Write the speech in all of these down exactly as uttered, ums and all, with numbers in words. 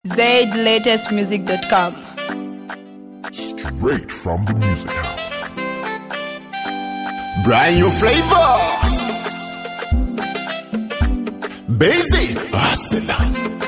zaid latest music dot com. Straight from the music house. Brand new flavor. Basic. Asela.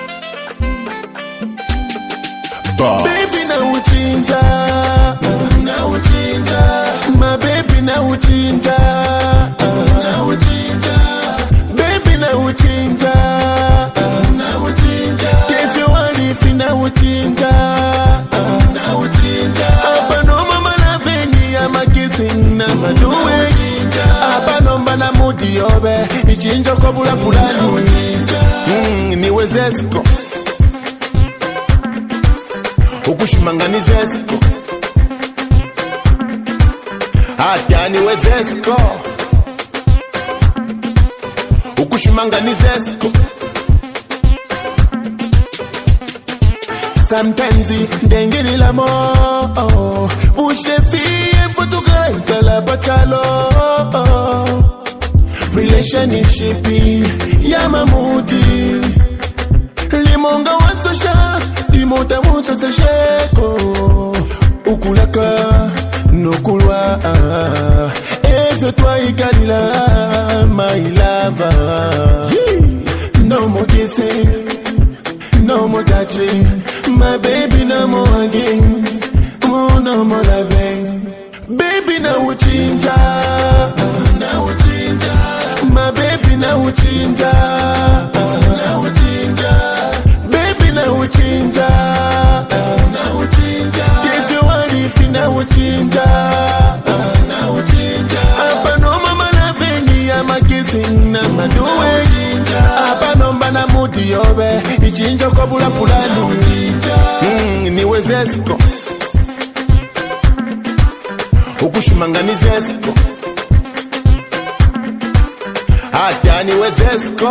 Baby na uchinja, na uchinja. My baby na uchinja, na uchinja. Baby na uchinja, na uchinja. Kefi walifi na uchinja, na uchinja. Apa no mama na vengi ya makisi na maduwe. Apa no mbana mudi yobe, ichinja kwa bula bulani. Mm, niwe zesko ukushimangani zesko hata niwe zesko ukushimangani zesko sometimes ndengili la mo ushefi futuka la bachalo relationship ya mamudi limonga watsosha limota muto se sheko ukulaka nokulwa ezo twa ikalila my lover no more kissing no more touching my baby no more again oh no more loving baby na uchinja na uchinja my baby na uchinja na uchinja baby na uchinja na uchinja kefi walifi na uchinja na uchinja apa no mama na vengi ya makisi na maduwe apa no mbana mudi yobe ichinja kwa bula pulani mm, niwe zesko ukushimangani zesko hata niwe zesko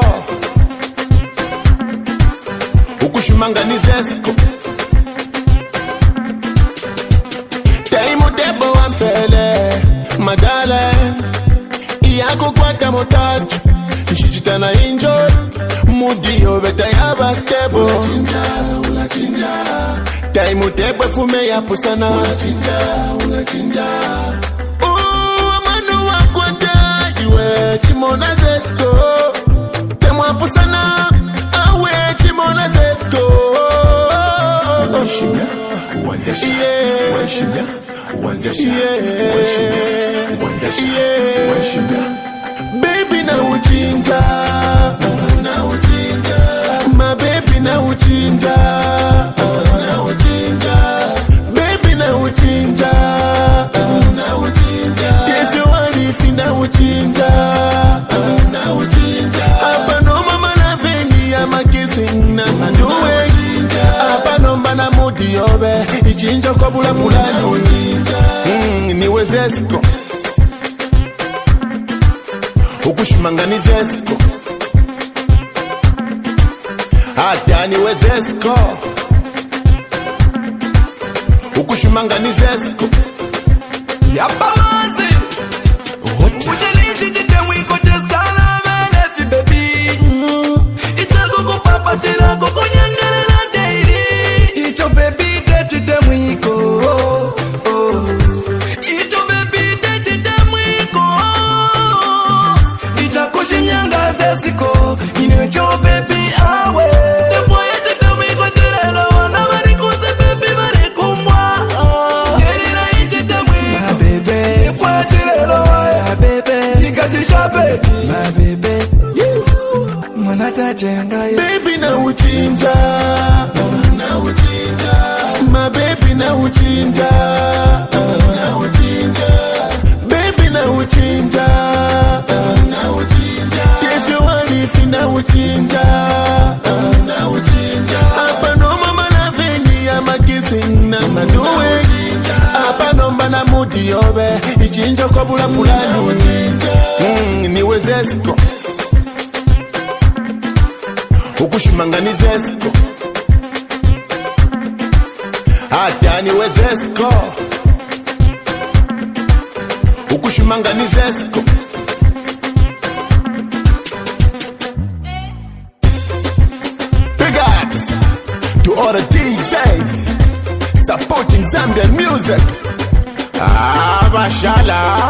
ukushimangani zesko taimu debo wampele madale iyako kwata motacho nishijitana enjoy mudio veta ya basketball taimu debo fume ya pusana uwa manu wakwata iwe chimona zesko temwa pusana awe chimona zesko Washimya, wandasha, washimya, wandasha, washimya, wandasha, washimya. baby na uchinja, na uchinja. My baby na uchinja, na uchinja. Baby na uchinja, na uchinja. Kefi walifi na uchinja, na uchinja. Apa no mama na vengi ya makisi na maduwe. Apa no mbana mudi yobe, ichinja kwa bula pulani. Mm, niwe zesko ukushimangani zesko hata niwe zesko ukushimangani zesko Yabamanzi Ujelishi jitewiko testala melefi baby Itago kupapa tirago kunyangere na daily Ito baby techitemwiko Ito baby techitemwiko Ita kushimyanga zesiko Inucho baby awe Tepo yechitemwiko tirelo wana barikuze baby barikumwa Yerina ichitemwiko My baby Ifwa chirelo My baby Jikachisha baby My baby Mwanata jenga ye baby na uchinja, na uchinja. My baby na uchinja, na uchinja. Baby na uchinja, na uchinja. Kefi walifi na uchinja, na uchinja. Apa no mama na vengi ya makisi na maduwe. Apa no mbana mudi yobe, ichinja kwa bula pulani. Mm, niwe zesko ukushimangani zesko hata niwe zesko ukushimangani zesko big ups to all all the D Js supporting Zambian music. Ah, mashallah.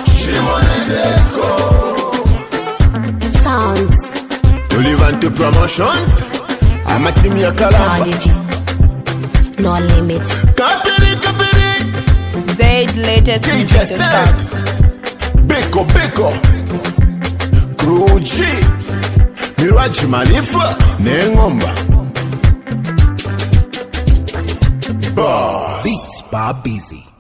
Sounds. You live into promotions. I'm a team ya kalamba. Prodigy. No limits. Kapiri, kapiri. Zaid latest D J music dot Set. com. Beko, Beko. Crew G. Miraji Malifa. Nengomba. Boss. Beats by Busy.